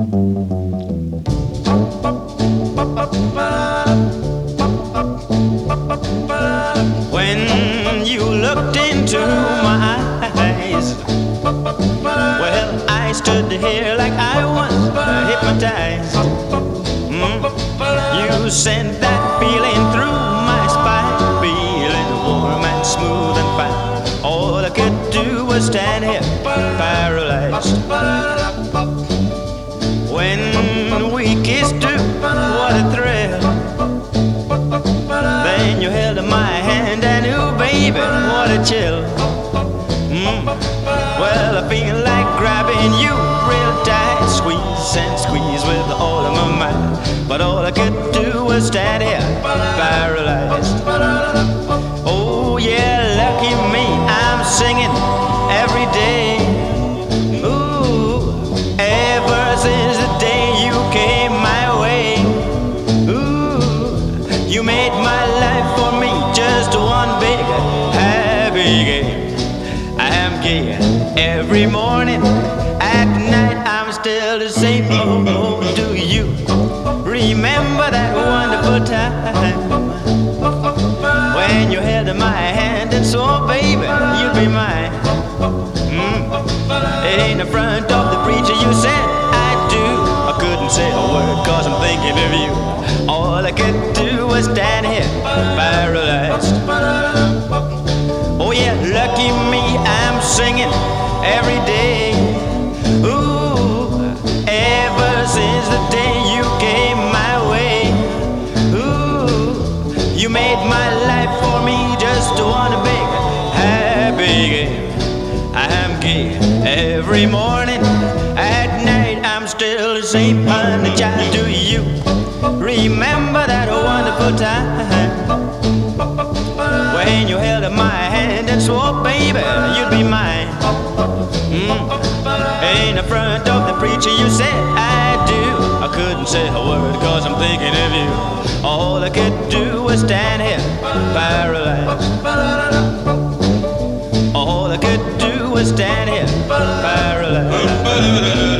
When you looked into my eyes, well, I stood here like I was hypnotized. You sent that feeling through my spine, feeling warm and smooth and fine. All I could do was stand here paralyzed. When we kissed, what a thrill. Then you held my hand and ooh baby, what a chill. Well, I feel like grabbing you real tight, squeeze and squeeze with all of my might. But all I could do was stand here paralyzed. Oh yeah, lucky me, I'm singing every day. Ooh, ever since the day you came my way. Ooh, you made my life for me just one big happy game. I am gay every morning, at night I'm still the same. Oh, do you remember that wonderful time when you held my hand and swore, baby, you'd be mine? In the front of the preacher you said I do. I couldn't say a word cause I'm thinking of you. All I could do was stand here paralyzed. Oh yeah, lucky me, I'm singing every day. Ooh, ever since the day you came my way. Ooh, you made my life for me just one big happy game. I am gay every morning, at night I'm still the same. Honey child, do you remember that wonderful time when you held my hand and swore, baby, you'd be mine? In the front of the preacher you said I do. I couldn't say a word cause I'm thinking of you. All I could do was stand here paralyzed. All I could do was stand here paralyzed.